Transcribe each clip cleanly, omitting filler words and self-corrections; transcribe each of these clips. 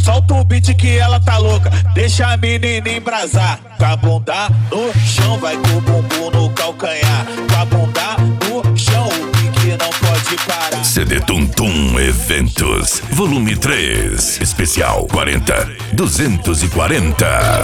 Solta o beat que ela tá louca, deixa a menina embrasar. Com a bunda no chão, vai com o bumbum no calcanhar. Com a bunda no chão, o pique não pode parar. CD Tum Tum Eventos, volume 3, especial 40-240.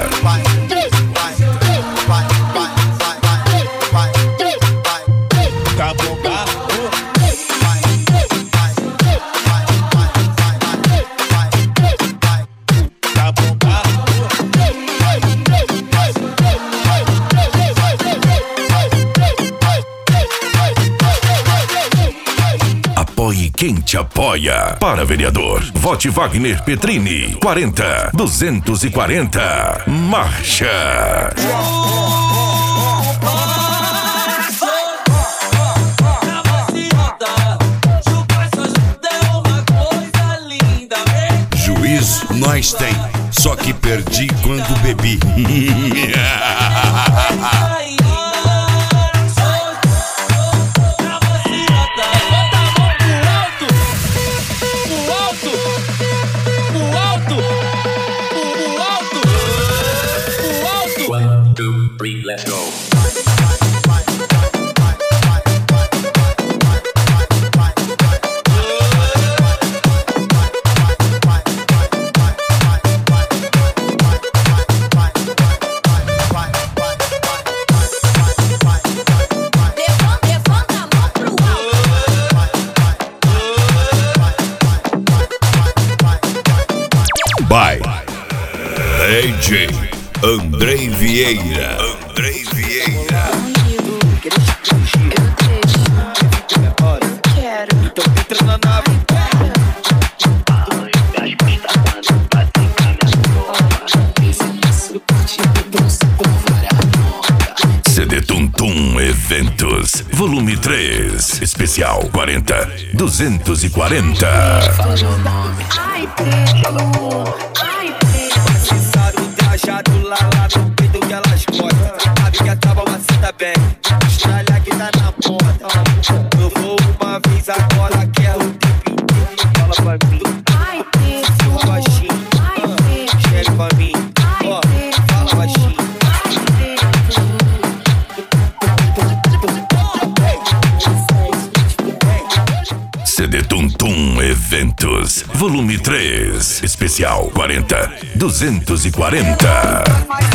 Apoie quem te apoia. Para vereador, vote Wagner Petrini. 40-240. Marcha. Juiz nós tem, só que perdi quando bebi. Let's go. By DJ Andrei Vieira. Andrei Vieira. CD Tum Tum Eventos, volume 3, especial 40-240. Ai, Pedro. Lá no peito que elas gostam. Sabe que a tábua maceta bem. Estralha que tá na porta. Eu vou uma vez agora, quero o tempo inteiro. Fala pra mim. Ai, Pedro. Seu baixinho. Chega pra mim. Ó, fala baixinho. CD Tum Tum Eventos, volume 3, especial 40-240.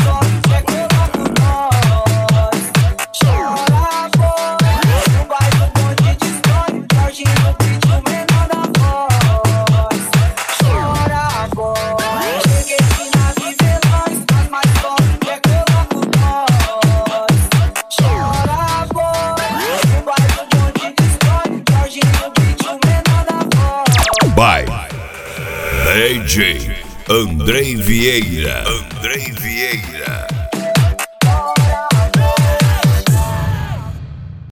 By DJ Andrei Vieira. Andrei Vieira.